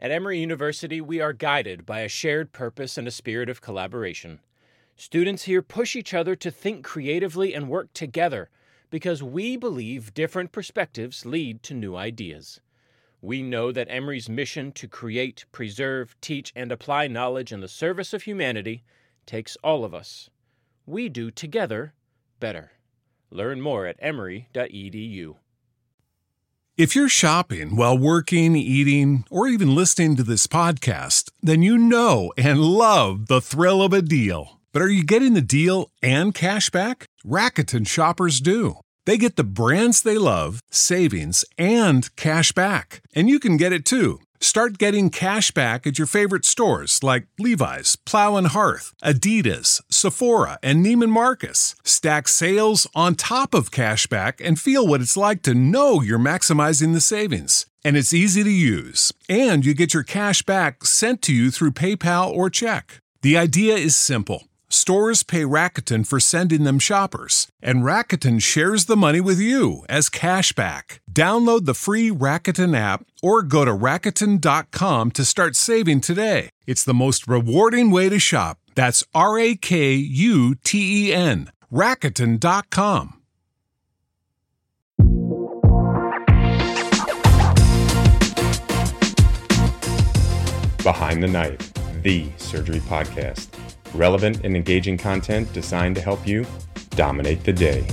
At Emory University, we are guided by a shared purpose and a spirit of collaboration. Students here push each other to think creatively and work together because we believe different perspectives lead to new ideas. We know that Emory's mission to create, preserve, teach, and apply knowledge in the service of humanity takes all of us. We do together better. Learn more at emory.edu. If you're shopping while working, eating, or even listening to this podcast, then you know and love the thrill of a deal. But are you getting the deal and cash back? Rakuten shoppers do. They get the brands they love, savings, and cash back. And you can get it too. Start getting cash back at your favorite stores like Levi's, Plow and Hearth, Adidas, Sephora, and Neiman Marcus. Stack sales on top of cash back and feel what it's like to know you're maximizing the savings. And it's easy to use. And you get your cash back sent to you through PayPal or check. The idea is simple. Stores pay Rakuten for sending them shoppers, and Rakuten shares the money with you as cash back. Download the free Rakuten app or go to Rakuten.com to start saving today. It's the most rewarding way to shop. That's Rakuten. Rakuten.com. Behind the Knife, the surgery podcast. Relevant and engaging content designed to help you dominate the day.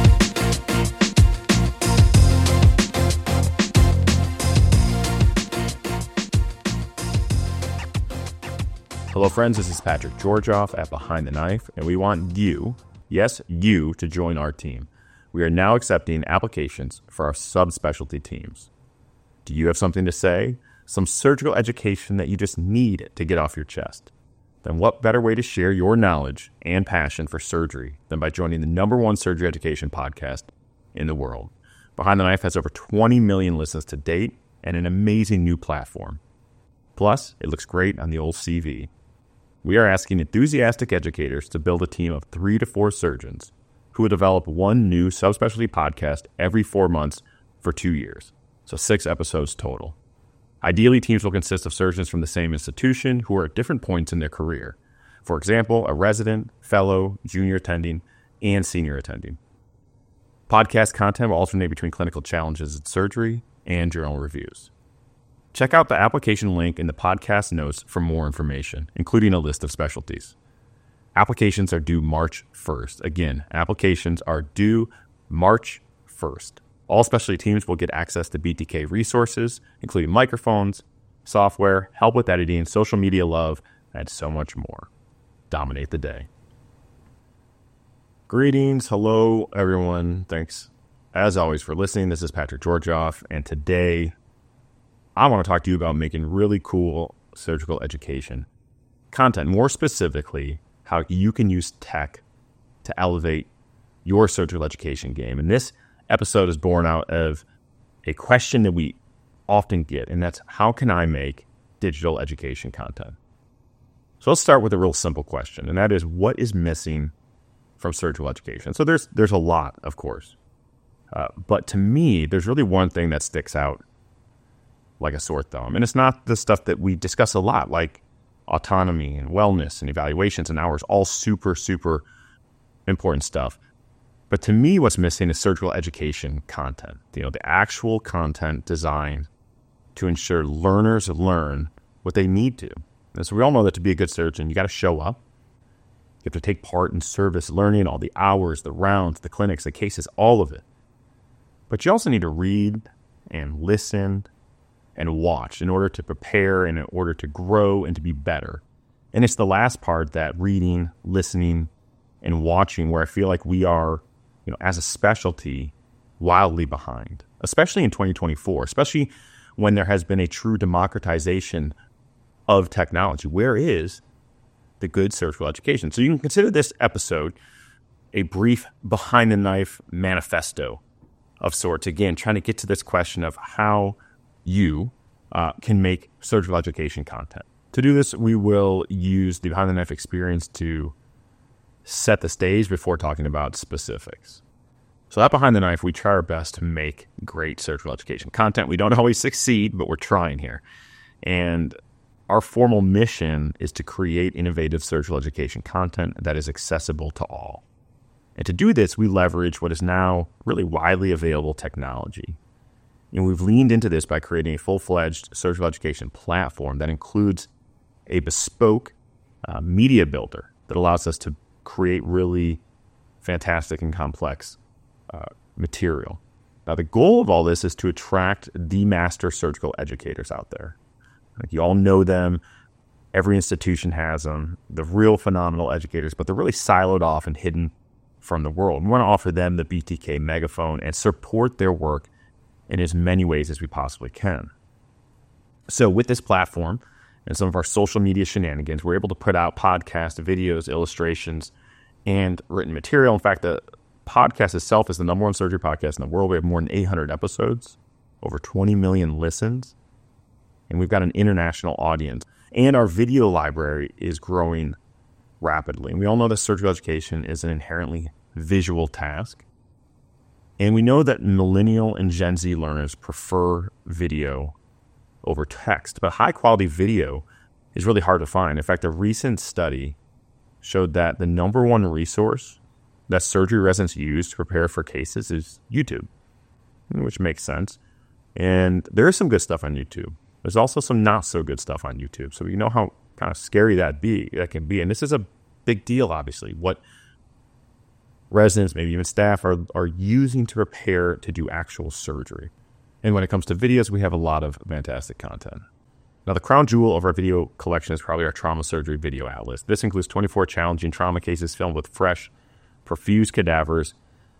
Hello friends, this is Patrick Georgioff at Behind the Knife, and we want you, yes, you, to join our team. We are now accepting applications for our subspecialty teams. Do you have something to say? Some surgical education that you just need to get off your chest? Then what better way to share your knowledge and passion for surgery than by joining the #1 surgery education podcast in the world? Behind the Knife has over 20 million listens to date and an amazing new platform. Plus, it looks great on the old CV. We are asking enthusiastic educators to build a team of 3 to 4 surgeons who will develop one new subspecialty podcast every 4 months for 2 years, so 6 episodes total. Ideally, teams will consist of surgeons from the same institution who are at different points in their career. For example, a resident, fellow, junior attending, and senior attending. Podcast content will alternate between clinical challenges in surgery and journal reviews. Check out the application link in the podcast notes for more information, including a list of specialties. Applications are due March 1st. Again, applications are due March 1st. All specialty teams will get access to BTK resources, including microphones, software, help with editing, social media love, and so much more. Dominate the day. Greetings. Hello, everyone. Thanks, as always, for listening. This is Patrick Georgioff, and today I want to talk to you about making really cool surgical education content. More specifically, how you can use tech to elevate your surgical education game. And this episode is born out of a question that we often get, and that's how can I make digital education content? So let's start with a real simple question, and that is what is missing from surgical education? So there's a lot, of course, but to me, there's really one thing that sticks out like a sore thumb, and it's not the stuff that we discuss a lot, like autonomy and wellness and evaluations and hours, all super, super important stuff. But to me, what's missing is surgical education content, the actual content designed to ensure learners learn what they need to. And so we all know that to be a good surgeon, you got to show up. You have to take part in service learning, all the hours, the rounds, the clinics, the cases, all of it. But you also need to read and listen and watch in order to prepare and in order to grow and to be better. And it's the last part, that reading, listening, and watching, where I feel like we are, as a specialty, wildly behind, especially in 2024, especially when there has been a true democratization of technology. Where is the good surgical education? So you can consider this episode a brief behind the knife manifesto of sorts. Again, trying to get to this question of how you can make surgical education content. To do this, we will use the behind the knife experience to set the stage before talking about specifics. So at Behind the Knife, we try our best to make great surgical education content. We don't always succeed, but we're trying here. And our formal mission is to create innovative surgical education content that is accessible to all. And to do this, we leverage what is now really widely available technology. And we've leaned into this by creating a full-fledged surgical education platform that includes a bespoke media builder that allows us to create really fantastic and complex material. Now, the goal of all this is to attract the master surgical educators out there. Like, you all know them. Every institution has them. The real phenomenal educators, but they're really siloed off and hidden from the world. We want to offer them the BTK megaphone and support their work in as many ways as we possibly can. So with this platform and some of our social media shenanigans, we're able to put out podcasts, videos, illustrations, and written material. In fact, the podcast itself is the number one surgery podcast in the world. We have more than 800 episodes, over 20 million listens, and we've got an international audience. And our video library is growing rapidly. And we all know that surgical education is an inherently visual task. And we know that millennial and Gen Z learners prefer video over text, but high quality video is really hard to find. In fact, a recent study showed that the number one resource that surgery residents use to prepare for cases is YouTube, which makes sense. And there is some good stuff on YouTube. There's also some not so good stuff on YouTube. So you know how kind of scary that can be. And this is a big deal, obviously, what residents, maybe even staff, are using to prepare to do actual surgery. And when it comes to videos, we have a lot of fantastic content. Now, the crown jewel of our video collection is probably our trauma surgery video atlas. This includes 24 challenging trauma cases filmed with fresh, perfused cadavers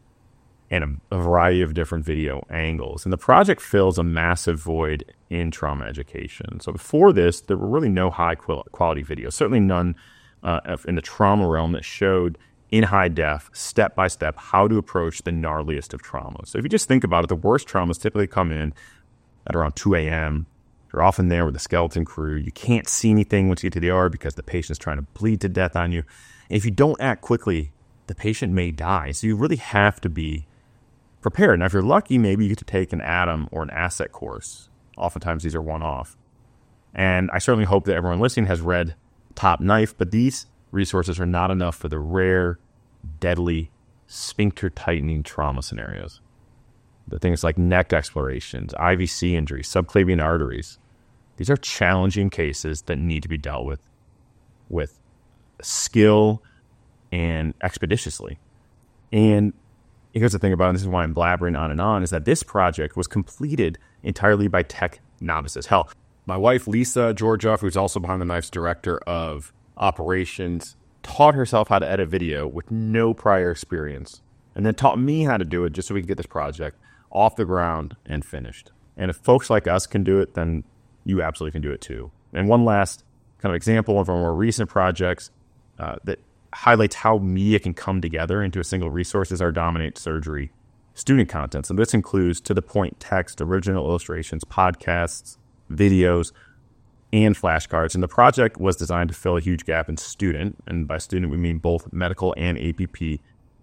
and a variety of different video angles. And the project fills a massive void in trauma education. So before this, there were really no high quality videos, certainly none in the trauma realm that showed in high def, step by step, how to approach the gnarliest of traumas. So if you just think about it, the worst traumas typically come in at around 2 a.m. You're often there with the skeleton crew. You can't see anything once you get to the OR because the patient's trying to bleed to death on you. And if you don't act quickly, the patient may die. So you really have to be prepared. Now, if you're lucky, maybe you get to take an ATOM or an asset course. Oftentimes, these are one-off. And I certainly hope that everyone listening has read Top Knife, but these resources are not enough for the rare, deadly, sphincter-tightening trauma scenarios. The things like neck explorations, IVC injuries, subclavian arteries. These are challenging cases that need to be dealt with skill and expeditiously. And here's the thing about it, and this is why I'm blabbering on and on, is that this project was completed entirely by tech novices. Hell, my wife, Lisa Georgioff, who's also Behind the Knife's director of operations, taught herself how to edit video with no prior experience, and then taught me how to do it just so we could get this project off the ground and finished. And if folks like us can do it, then you absolutely can do it too. And one last kind of example of our more recent projects that highlights how media can come together into a single resource is our Dominate Surgery student content. So this includes to-the-point text, original illustrations, podcasts, videos, and flashcards. And the project was designed to fill a huge gap in student, and by student we mean both medical and APP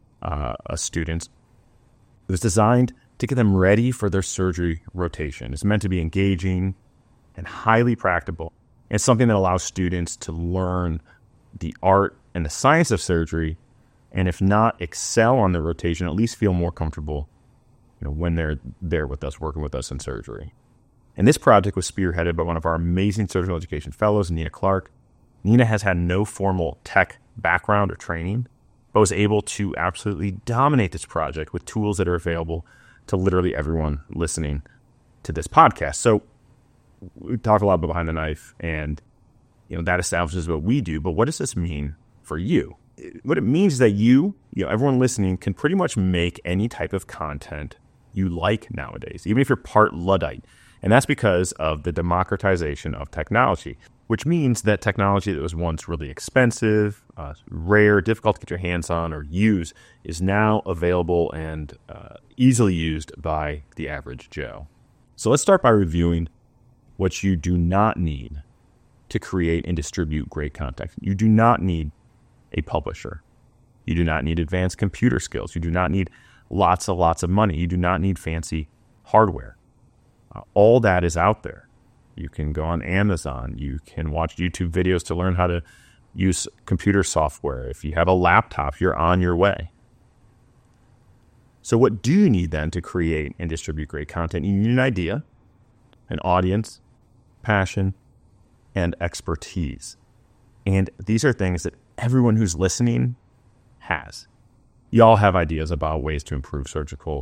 students. It was designed to get them ready for their surgery rotation. It's meant to be engaging and highly practical. It's something that allows students to learn the art and the science of surgery, and if not excel on their rotation, at least feel more comfortable, when they're there with us, working with us in surgery. And this project was spearheaded by one of our amazing surgical education fellows, Nina Clark. Nina has had no formal tech background or training, but was able to absolutely dominate this project with tools that are available to literally everyone listening to this podcast. So we talk a lot about Behind the Knife, and that establishes what we do, but what does this mean for you? What it means is that you, everyone listening, can pretty much make any type of content you like nowadays, even if you're part Luddite. And that's because of the democratization of technology, which means that technology that was once really expensive, rare, difficult to get your hands on or use, is now available and easily used by the average Joe. So let's start by reviewing what you do not need to create and distribute great content. You do not need a publisher. You do not need advanced computer skills. You do not need lots of money. You do not need fancy hardware. All that is out there. You can go on Amazon. You can watch YouTube videos to learn how to use computer software. If you have a laptop, you're on your way. So what do you need then to create and distribute great content? You need an idea, an audience, passion, and expertise. And these are things that everyone who's listening has. You all have ideas about ways to improve surgical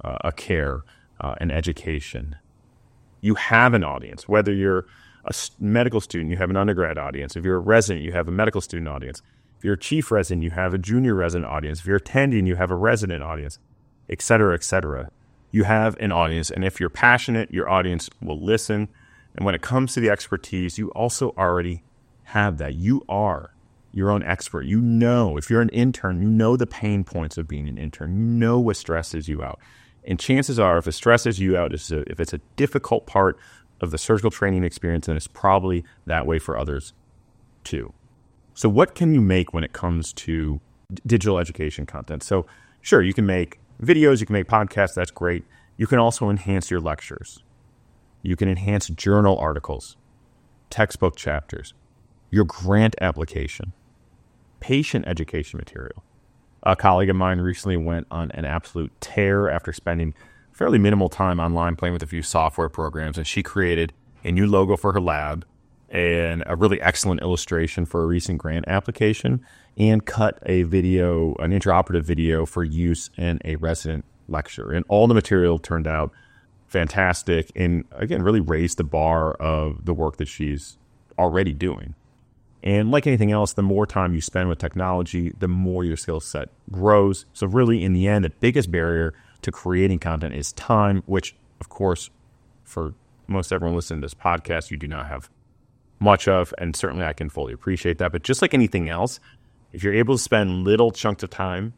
care and education. You have an audience, whether you're a medical student, you have an undergrad audience. If you're a resident, you have a medical student audience. If you're a chief resident, you have a junior resident audience. If you're attending, you have a resident audience, et cetera, et cetera. You have an audience, and if you're passionate, your audience will listen. And when it comes to the expertise, you also already have that. You are your own expert. You know, if you're an intern, you know the pain points of being an intern. You know what stresses you out. And chances are, if it stresses you out, if it's a difficult part of the surgical training experience, then it's probably that way for others too. So what can you make when it comes to digital education content? So sure, you can make videos, you can make podcasts, that's great. You can also enhance your lectures. You can enhance journal articles, textbook chapters, your grant application, patient education material. A colleague of mine recently went on an absolute tear after spending fairly minimal time online playing with a few software programs, and she created a new logo for her lab and a really excellent illustration for a recent grant application, and cut a video, an intraoperative video for use in a resident lecture. And all the material turned out fantastic and, again, really raised the bar of the work that she's already doing. And like anything else, the more time you spend with technology, the more your skill set grows. So really, in the end, the biggest barrier to creating content is time, which, of course, for most everyone listening to this podcast, you do not have much of, and certainly I can fully appreciate that. But just like anything else, if you're able to spend little chunks of time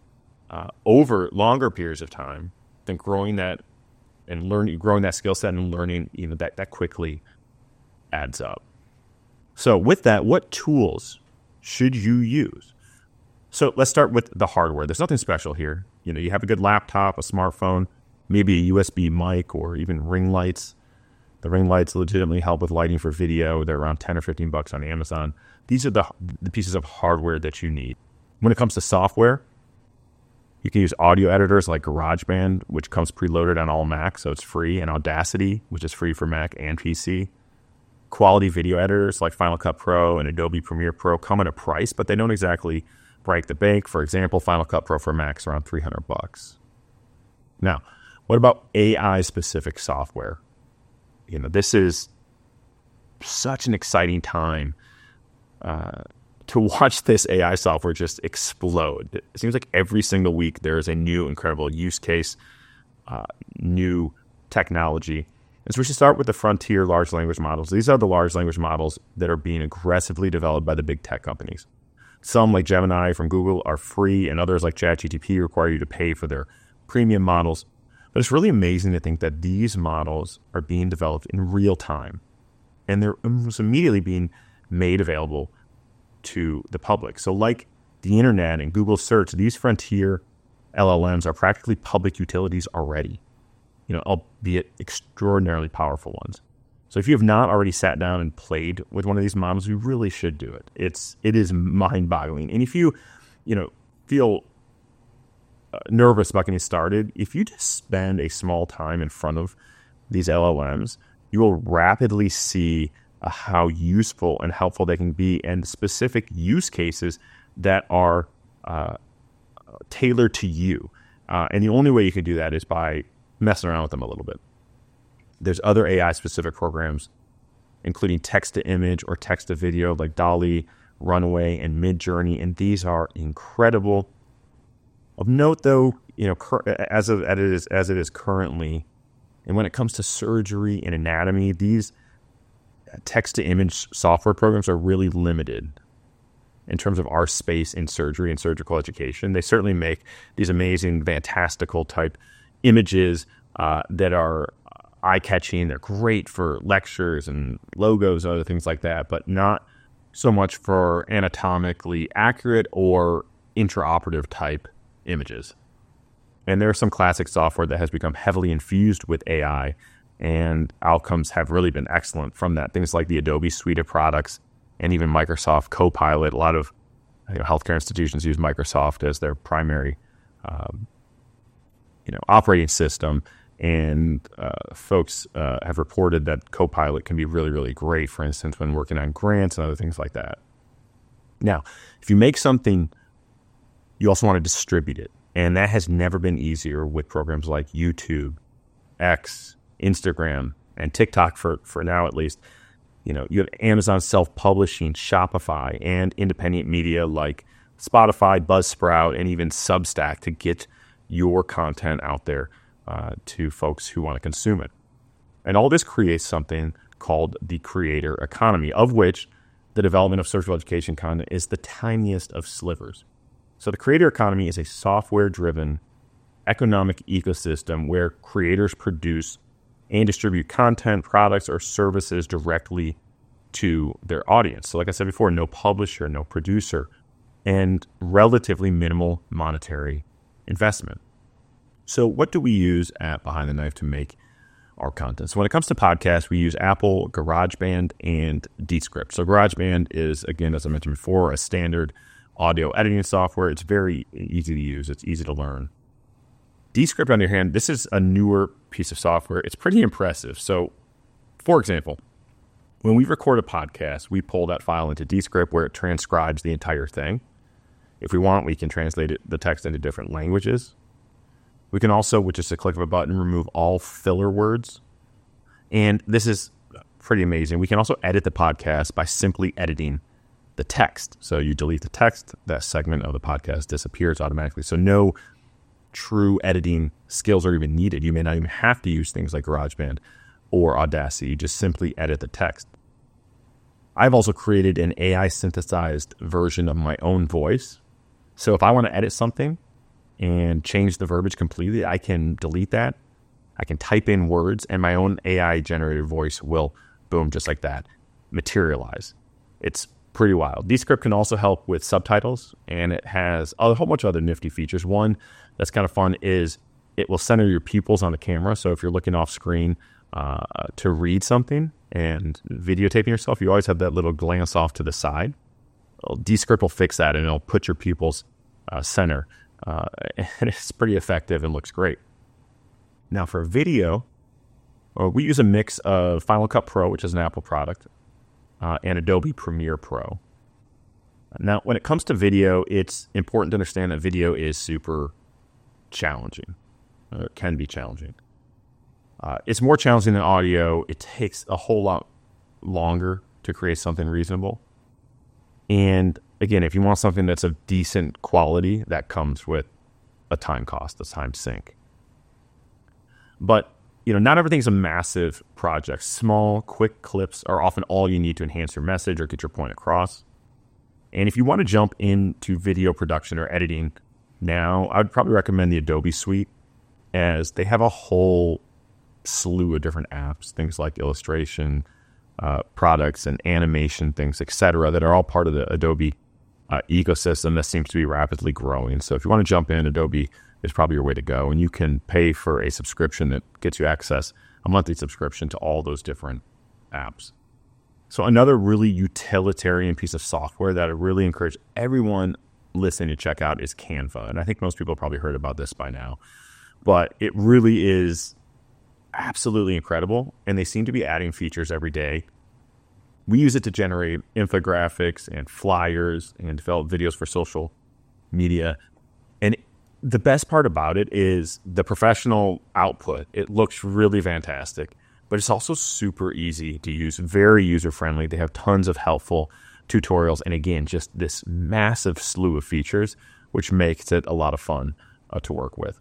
over longer periods of time, then growing that and growing that skill set and learning, that quickly adds up. So with that, what tools should you use? So let's start with the hardware. There's nothing special here. You have a good laptop, a smartphone, maybe a USB mic, or even ring lights. The ring lights legitimately help with lighting for video. They're around $10 or $15 on Amazon. These are the pieces of hardware that you need. When it comes to software, you can use audio editors like GarageBand, which comes preloaded on all Macs, so it's free, and Audacity, which is free for Mac and PC. Quality video editors like Final Cut Pro and Adobe Premiere Pro come at a price, but they don't exactly break the bank. For example, Final Cut Pro for Macs around $300. Now, what about AI-specific software? This is such an exciting time to watch this AI software just explode. It seems like every single week there is a new incredible use case, new technology. And so we should start with the frontier large language models. These are the large language models that are being aggressively developed by the big tech companies. Some, like Gemini from Google, are free, and others, like ChatGPT, require you to pay for their premium models. But it's really amazing to think that these models are being developed in real time, and they're almost immediately being made available to the public. So like the internet and Google search, these frontier LLMs are practically public utilities already, albeit extraordinarily powerful ones. So if you have not already sat down and played with one of these models, you really should do it. It is mind-boggling. And if you, feel nervous about getting started, if you just spend a small time in front of these LLMs, you will rapidly see how useful and helpful they can be, and specific use cases that are tailored to you. And the only way you can do that is by messing around with them a little bit. There's other AI-specific programs, including text-to-image or text-to-video like DALL-E, Runway, and Midjourney, and these are incredible. Of note, though, as it is currently, and when it comes to surgery and anatomy, these text-to-image software programs are really limited in terms of our space in surgery and surgical education. They certainly make these amazing, fantastical type images that are eye-catching. They're great for lectures and logos and other things like that, but not so much for anatomically accurate or intraoperative type images. And there's some classic software that has become heavily infused with AI, and outcomes have really been excellent from that. Things like the Adobe suite of products and even Microsoft Copilot. A lot of healthcare institutions use Microsoft as their primary operating system, and folks have reported that Copilot can be really, really great, for instance, when working on grants and other things like that. Now, if you make something, you also want to distribute it, and that has never been easier with programs like YouTube, X, Instagram, and TikTok for now at least. You have Amazon self-publishing, Shopify, and independent media like Spotify, Buzzsprout, and even Substack to get your content out there to folks who want to consume it. And all this creates something called the creator economy, of which the development of surgical education content is the tiniest of slivers. So the creator economy is a software-driven economic ecosystem where creators produce and distribute content, products, or services directly to their audience. So like I said before, no publisher, no producer, and relatively minimal monetary investment. So what do we use at Behind the Knife to make our content? So when it comes to podcasts, we use Apple, GarageBand, and Descript. So GarageBand is, again, as I mentioned before, a standard audio editing software. It's very easy to use. It's easy to learn. Descript, on the other hand, this is a newer piece of software. It's pretty impressive. So, for example, when we record a podcast, we pull that file into Descript where it transcribes the entire thing. If we want, we can translate the text into different languages. We can also, with just a click of a button, remove all filler words. And this is pretty amazing. We can also edit the podcast by simply editing the text. So you delete the text, that segment of the podcast disappears automatically. So no true editing skills are even needed. You may not even have to use things like GarageBand or Audacity. You just simply edit the text. I've also created an AI synthesized version of my own voice. So if I want to edit something and change the verbiage completely, I can delete that. I can type in words and my own AI generated voice will, boom, just like that, materialize. It's pretty wild. Descript can also help with subtitles, and it has a whole bunch of other nifty features. One that's kind of fun is it will center your pupils on the camera. So if you're looking off screen to read something and videotaping yourself, you always have that little glance off to the side. Well, Descript will fix that, and it'll put your pupils center. And it's pretty effective and looks great. Now for video, we use a mix of Final Cut Pro, which is an Apple product, and Adobe Premiere Pro. Now, when it comes to video, it's important to understand that video is super challenging. It can be challenging. It's more challenging than audio. It takes a whole lot longer to create something reasonable. And again, if you want something that's of decent quality, that comes with a time cost, a time sink. But not everything's a massive project. Small, quick clips are often all you need to enhance your message or get your point across. And if you want to jump into video production or editing now, I would probably recommend the Adobe suite, as they have a whole slew of different apps, things like illustration, products and animation things, etc., that are all part of the Adobe ecosystem that seems to be rapidly growing. So if you want to jump in, Adobe is probably your way to go. And you can pay for a subscription that gets you access, a monthly subscription to all those different apps. So another really utilitarian piece of software that I really encourage everyone listening to check out is Canva. And I think most people have probably heard about this by now. But it really is absolutely incredible. And they seem to be adding features every day. We use it to generate infographics and flyers and develop videos for social media. And the best part about it is the professional output. It looks really fantastic, but it's also super easy to use, very user-friendly. They have tons of helpful tutorials. And again, just this massive slew of features, which makes it a lot of fun to work with.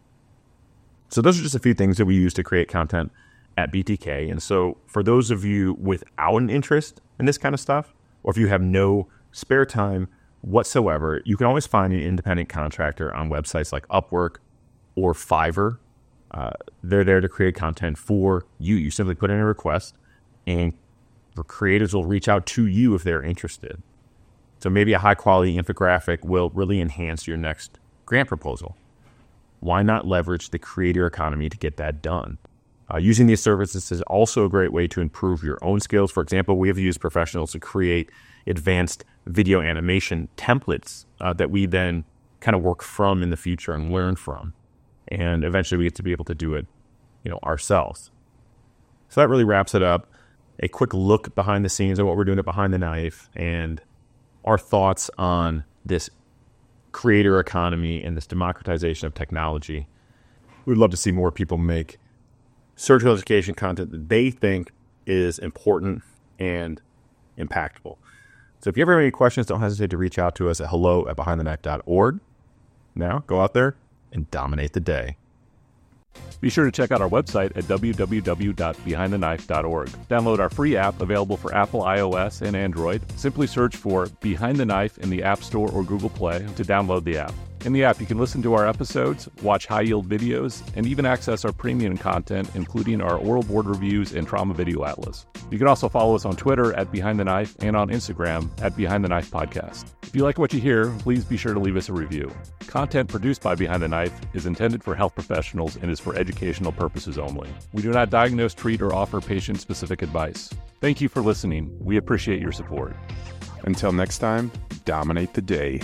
So those are just a few things that we use to create content at BTK. And so for those of you without an interest in this kind of stuff, or if you have no spare time whatsoever, you can always find an independent contractor on websites like Upwork or Fiverr. They're there to create content for you. You simply put in a request, and the creators will reach out to you if they're interested. So maybe a high-quality infographic will really enhance your next grant proposal. Why not leverage the creator economy to get that done? Using these services is also a great way to improve your own skills. For example, we have used professionals to create advanced video animation templates that we then kind of work from in the future and learn from. And eventually we get to be able to do it, ourselves. So that really wraps it up. A quick look behind the scenes of what we're doing at Behind the Knife and our thoughts on this creator economy and this democratization of technology. We'd love to see more people make surgical education content that they think is important and impactful. So if you ever have any questions, don't hesitate to reach out to us at hello@behindtheknife.org. Now, go out there and dominate the day. Be sure to check out our website at www.behindtheknife.org. Download our free app available for Apple, iOS, and Android. Simply search for Behind the Knife in the App Store or Google Play to download the app. In the app, you can listen to our episodes, watch high-yield videos, and even access our premium content, including our oral board reviews and trauma video atlas. You can also follow us on Twitter at Behind the Knife and on Instagram at Behind the Knife Podcast. If you like what you hear, please be sure to leave us a review. Content produced by Behind the Knife is intended for health professionals and is for educational purposes only. We do not diagnose, treat, or offer patient-specific advice. Thank you for listening. We appreciate your support. Until next time, dominate the day.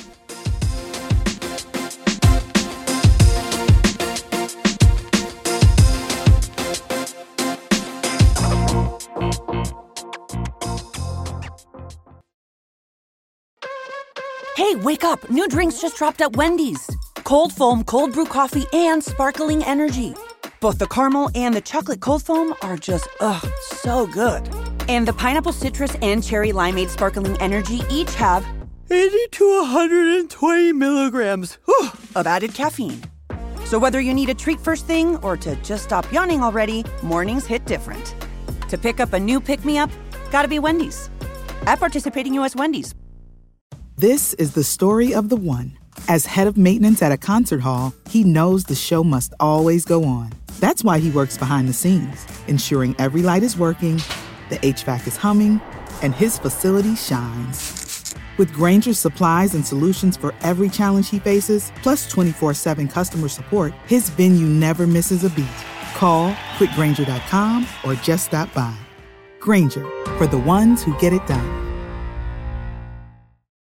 Hey, wake up! New drinks just dropped at Wendy's. Cold foam, cold brew coffee, and sparkling energy. Both the caramel and the chocolate cold foam are just, so good. And the pineapple citrus and cherry limeade sparkling energy each have 80 to 120 milligrams of added caffeine. So whether you need a treat first thing or to just stop yawning already, mornings hit different. To pick up a new pick-me-up, gotta be Wendy's. At participating U.S. Wendy's. This is the story of the one. As head of maintenance at a concert hall, he knows the show must always go on. That's why he works behind the scenes, ensuring every light is working, the HVAC is humming, and his facility shines. With Grainger's supplies and solutions for every challenge he faces, plus 24/7 customer support, his venue never misses a beat. Call quickgrainger.com or just stop by. Grainger, for the ones who get it done.